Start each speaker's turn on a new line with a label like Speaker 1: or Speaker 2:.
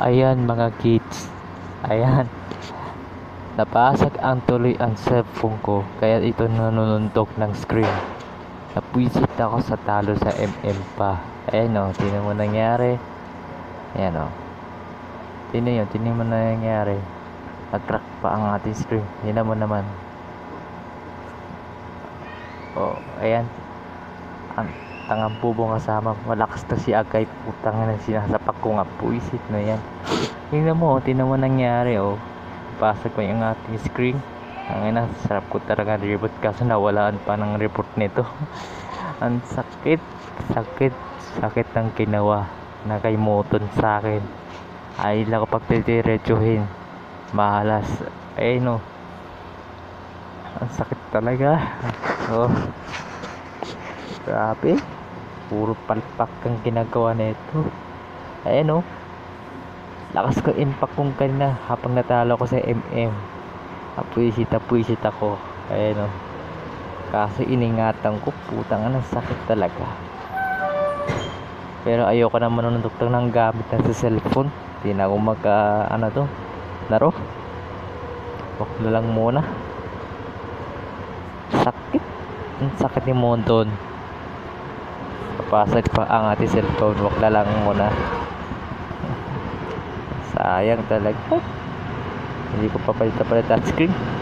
Speaker 1: Ayan mga kids, ayan, napasag ang tuloy ang cellphone ko, kaya ito nanununtok ng screen. Napwisit ako sa talo sa pa. Ayan o, tinan mo nangyari. Ayan o, tinan mo nangyari. Nag-crack pa ang ating screen. Tinan mo naman. O, ayan, ang tangang bubong kasama. Malakas na si Agay, putang na sinasapak ko nga, puisit na yan. Tinan mo nangyari o. Pasag ko yung ating screen. Ang ina, sarap ko talaga reboot kaso nawalaan pa ng report nito. Ang sakit ng ginawa na kay Moton sa akin. Ay lang ko pagdidiretsuhin. Mahalas. Eh no. Ang sakit talaga. Oh. Grabe. Puro palpak ang ginagawa nito. Eh no. Lakas ko impact kong kanina habang natalo ko sa Apwisit ako. Ayan o. Kasi iningatan ko, putang anong sakit talaga. Pero ayoko naman manuntok ng gamit na sa cellphone. Hindi na ako laro. Wag na lang muna. Sakit. Ang sakit ni Monton. Papasag pa ang ating cellphone. Wag na lang muna. Sayang talaga. Hindi ko papalit touchscreen.